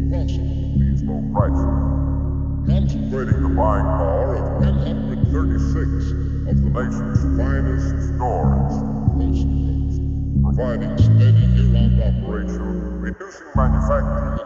possible at these low prices. Concentrating the buying power of 136 of the nation's finest stores, coast to coast, providing steady year-round operation, reducing manufacturing